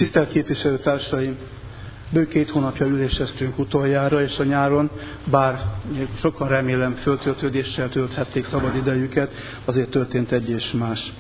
Tisztelt képviselőtársaim! Bő 2 hónapja üléseztünk utoljára, és a nyáron, bár sokan remélem föltöltődéssel tölthették szabad idejüket, azért történt egy és más.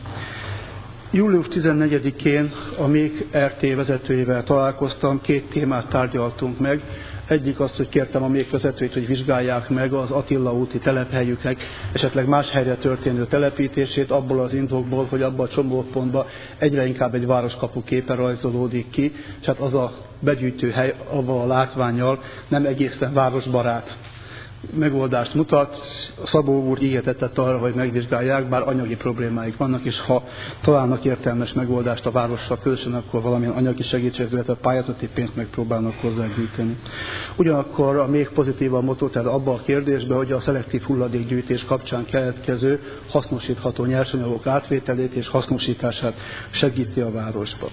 Július 14-én a MÉK RT vezetőjével találkoztam, 2 témát tárgyaltunk meg. Egyik azt, hogy kértem a MÉK vezetőit, hogy vizsgálják meg az Attila úti telephelyüknek esetleg más helyre történő telepítését, abból az indokból, hogy abban a csomópontban egyre inkább egy városkapu képe rajzolódik ki, és hát az a begyűjtőhely avval a látvánnyal nem egészen városbarát megoldást mutat. Szabó úr ígéretett arra, hogy megvizsgálják, bár anyagi problémáik vannak, és ha találnak értelmes megoldást a várossal közösen, akkor valamilyen anyagi segítséget, a pályázati pénzt megpróbálnak hozzágyűjteni. Ugyanakkor a még pozitívan motolt abba a kérdésbe, hogy a szelektív hulladékgyűjtés kapcsán keletkező hasznosítható nyersanyagok átvételét és hasznosítását segíti a városba.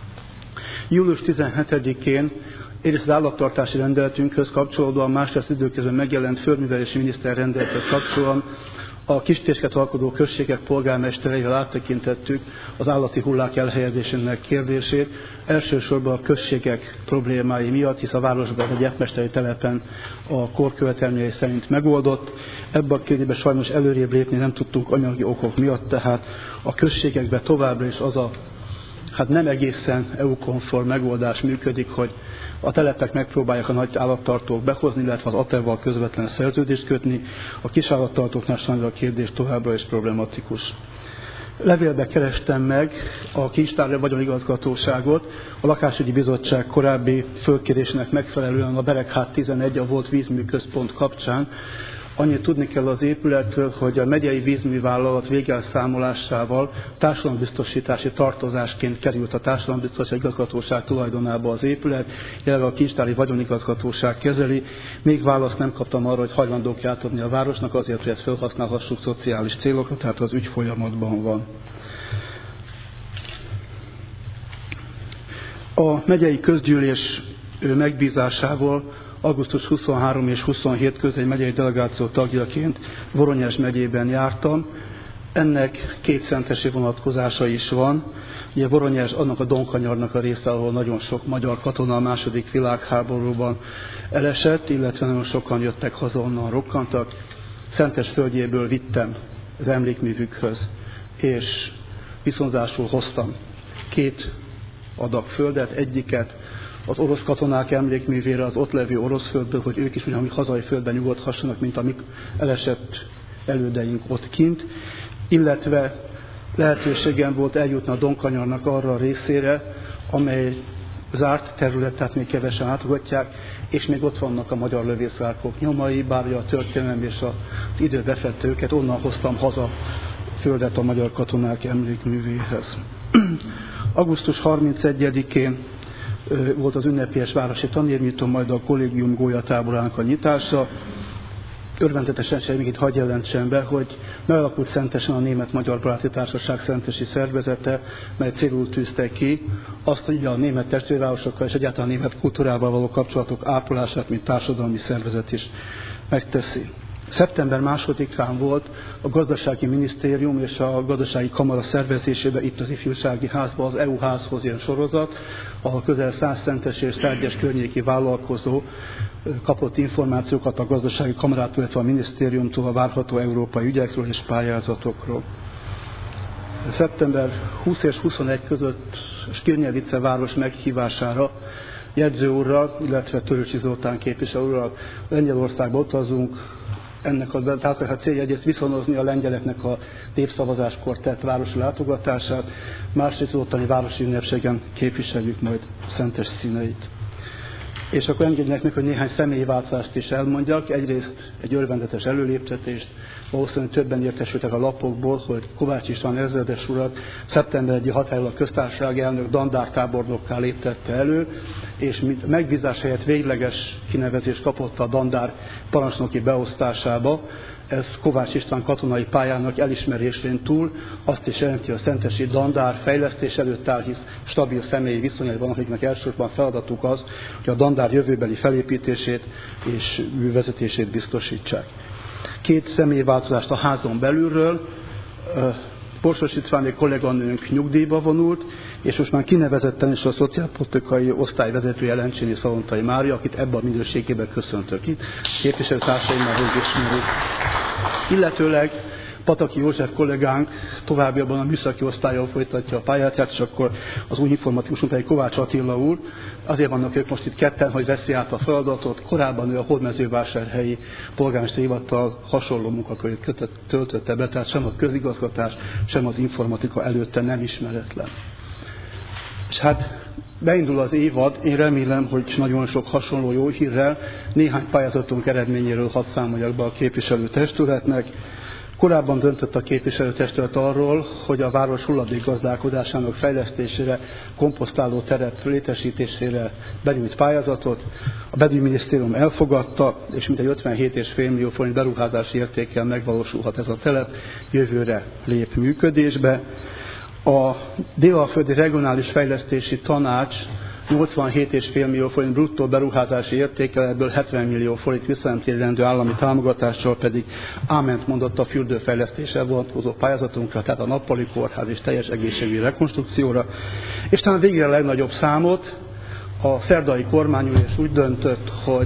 Július 17-én egyrészt az állattartási rendeletünkhöz kapcsolódóan, másrészt időközben megjelent földművelési miniszter rendelethez kapcsolódóan a kistérsket alkotó községek polgármestereivel áttekintettük az állati hullák elhelyezésének kérdését, elsősorban a községek problémái miatt, hisz a városban egy gyepmesteri telepen a korkövetelményei szerint megoldott. Ebben a kérdésben sajnos előrébb lépni nem tudtunk anyagi okok miatt, tehát a községekben továbbra is az a nem egészen EU-konform megoldás működik, hogy a telepek megpróbálják a nagy állattartók behozni, illetve az ATEV-val közvetlen szerződést kötni. A kis állattartóknál sajnos a kérdés továbbra is problematikus. Levélbe kerestem meg a Kincstári Vagyonigazgatóságot, a Lakásügyi Bizottság korábbi fölkérésének megfelelően a Bereghát 11, a volt vízműközpont kapcsán. Annyit tudni kell az épületről, hogy a megyei vízművállalat végelszámolásával társadalombiztosítási tartozásként került a Társadalombiztosítási Igazgatóság tulajdonába az épület, jelenleg a Kincstári Vagyonigazgatóság kezeli. Még választ nem kaptam arra, hogy hajlandók átadni a városnak azért, hogy ezt felhasználhassuk szociális célokra, tehát az ügy folyamatban van. A megyei közgyűlés megbízásával augusztus 23 és 27 között egy megyei delegáció tagjaként Voronyezs megyében jártam. Ennek 2 szentesi vonatkozása is van. Ugye Voronyezs annak a Donkanyarnak a része, ahol nagyon sok magyar katona a II. Világháborúban elesett, illetve nagyon sokan jöttek haza, onnan rokkantak. Szentes földjéből vittem az emlékművükhöz, és viszonzásul hoztam 2 adag földet, egyiket az orosz katonák emlékművére, az ott levő orosz földből, hogy ők is ugyanúgy hazai földben nyugodhassanak, mint amik elesett elődeink ott kint, illetve lehetőségem volt eljutni a Donkanyarnak arra a részére, amely zárt terület, tehát még kevesen látogatják, és még ott vannak a magyar lövészárkok nyomai, bár a történelem és az idő befette őket, onnan hoztam haza földet a magyar katonák emlékművéhez. Augusztus 31-én volt az ünnepélyes városi tanérnyitó, majd a kollégium gólyatáborának a nyitása. Örvendetesen sem még itt hadd jelentsem be, hogy megalakult Szentesen a Német-Magyar Baráti Társaság szentesi szervezete, mely célul tűzte ki azt, hogy a német testvérvárosokkal és egyáltalán a német kultúrával való kapcsolatok ápolását, mint társadalmi szervezet is megteszi. Szeptember 2-án volt a Gazdasági Minisztérium és a Gazdasági Kamara szervezésében itt az Ifjúsági Házban az EU házhoz ilyen sorozat, ahol közel 100 szentes és tárgyas környéki vállalkozó kapott információkat a Gazdasági Kamarától, illetve a minisztériumtól a várható európai ügyekről és pályázatokról. Szeptember 20 és 21 között Skirnyevice város meghívására jegyző úrral, illetve Törőcsi Zoltán képviselő úrral Lengyelországba utazunk. Ennek a célja egyrészt viszonozni a lengyeleknek a népszavazáskor tett városi látogatását, másrészt ottani városi ünnepségen képviseljük majd Szentes színeit. És akkor engedjenek meg, hogy néhány személyi változást is elmondjak. Egyrészt egy örvendetes előléptetést, valószínűleg többen értesültek a lapokból, hogy Kovács István ezredes urat szeptember 1-i hatályról a köztársasági elnök dandártábornokká léptette elő, és mint megbízás helyett végleges kinevezést kapott a dandár parancsnoki beosztásába. Ez Kovács István katonai pályának elismerésén túl azt is jelenti, hogy a szentesi dandár fejlesztés előtt áll, hisz stabil személyi viszonyai van, akiknek elsősorban feladatuk az, hogy a dandár jövőbeli felépítését és vezetését biztosítsák. 2 személyváltozást a házon belülről. Borsos Istváné kolléganőnk nyugdíjba vonult, és most már kinevezetten is a szociálpolitikai osztályvezető Jelencsényi Szalontai Mária, akit ebben a minőségében köszöntök itt. Képviselőtársaimmal ismerjük. Illetőleg Pataki József kollégánk továbbiakban a műszaki osztályon folytatja a pályáját, és akkor az új informatikusunk pedig Kovács Attila úr. Azért vannak ők most itt ketten, hogy veszi át a feladatot. Korábban ő a Hódmezővásárhelyi polgármesteri hivatal hasonló munkakörét töltötte be, tehát sem a közigazgatás, sem az informatika előtte nem ismeretlen. És hát beindul az évad, én remélem, hogy nagyon sok hasonló jó hírrel, néhány pályázatunk eredményéről hadd számoljak be a képviselőtestületnek. Korábban döntött a képviselőtestület arról, hogy a város hulladékgazdálkodásának fejlesztésére, komposztáló terep létesítésére benyújt pályázatot. A belügyminisztérium elfogadta, és mintegy 57,5 millió forint beruházási értékkel megvalósulhat ez a telep, jövőre lép működésbe. A Dél-Alföldi Regionális Fejlesztési Tanács 87,5 millió forint bruttó beruházási értékkel, ebből 70 millió forint visszanemtérülendő állami támogatással pedig áment mondott a fürdőfejlesztésre vonatkozó pályázatunkra, tehát a nappali kórház és teljes egészségügyi rekonstrukcióra. És talán végre a legnagyobb számot, a szerdai kormányülés úgy döntött, hogy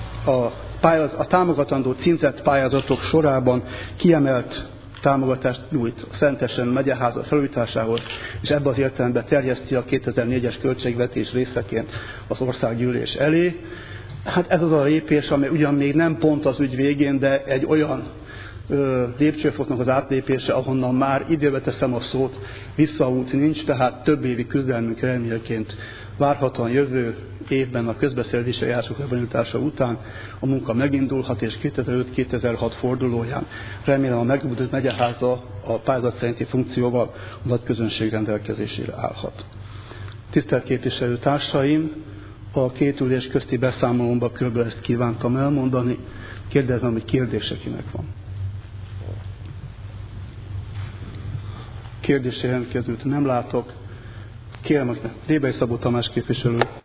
a támogatandó címzett pályázatok sorában kiemelt támogatást nyújt a Szentesen megyeháza felújításához, és ebben az értelemben terjeszti a 2004-es költségvetés részeként az országgyűlés elé. Hát ez az a lépés, ami ugyan még nem pont az ügy végén, de egy olyan lépcsőfoknak az átlépése, ahonnan már időbe teszem a szót, visszaút nincs, tehát több évi küzdelmünk remélként várhatóan jövő évben a közbeszerzési eljárások lebonyolítása után a munka megindulhat, és 2005-2006 fordulóján remélem a megújult megyeháza a pályázat szerinti funkcióval a nagy közönség rendelkezésére állhat. Tisztelt képviselő társaim, a két ülés közti beszámolomban kb. Ezt kívántam elmondani. Kérdezem, hogy kérdése kinek van. Kérdésre jelentkezőt nem látok. Kérem, Débai Szabó Tamás képviselő.